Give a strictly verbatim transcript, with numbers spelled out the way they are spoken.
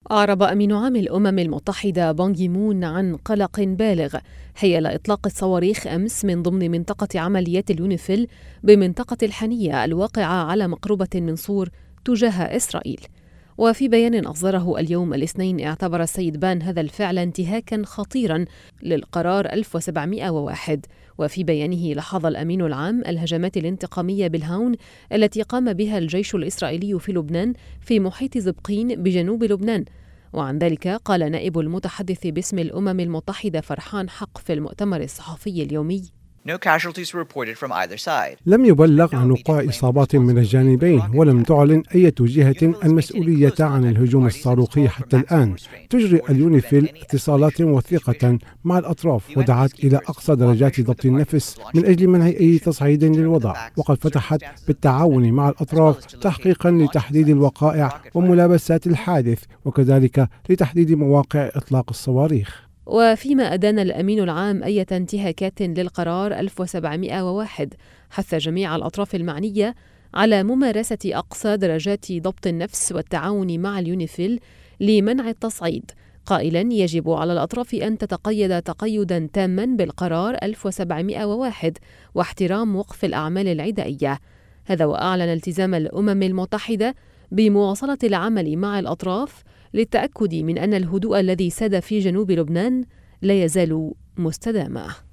أعرب أمين عام الأمم المتحدة بان كي مون عن قلق بالغ حيال إطلاق الصواريخ أمس من ضمن منطقة عمليات اليونيفيل بمنطقة الحنية الواقعة على مقربة من صور تجاه إسرائيل. وفي بيان أصدره اليوم الاثنين اعتبر السيد بان هذا الفعل انتهاكا خطيرا للقرار ألف وسبعمائة وواحد. وفي بيانه لاحظ الأمين العام الهجمات الانتقامية بالهون التي قام بها الجيش الإسرائيلي في لبنان في محيط زبقين بجنوب لبنان. وعن ذلك قال نائب المتحدث باسم الأمم المتحدة فرحان حق في المؤتمر الصحفي اليومي: لم يبلغ عن وقوع إصابات من الجانبين، ولم تعلن أي جهة المسؤولية عن الهجوم الصاروخي حتى الآن. تجري اليونيفيل اتصالات وثيقة مع الأطراف ودعت إلى أقصى درجات ضبط النفس من أجل منع أي تصعيد للوضع، وقد فتحت بالتعاون مع الأطراف تحقيقا لتحديد الوقائع وملابسات الحادث، وكذلك لتحديد مواقع إطلاق الصواريخ. وفيما أدان الأمين العام أي انتهاكات للقرار ألف وسبعمائة وواحد، حث جميع الأطراف المعنية على ممارسة أقصى درجات ضبط النفس والتعاون مع اليونيفيل لمنع التصعيد، قائلا يجب على الأطراف أن تتقيد تقيدا تاما بالقرار ألف وسبعمائة وواحد واحترام وقف الأعمال العدائية. هذا وأعلن التزام الأمم المتحدة بمواصلة العمل مع الأطراف للتأكد من أن الهدوء الذي ساد في جنوب لبنان لا يزال مستداما.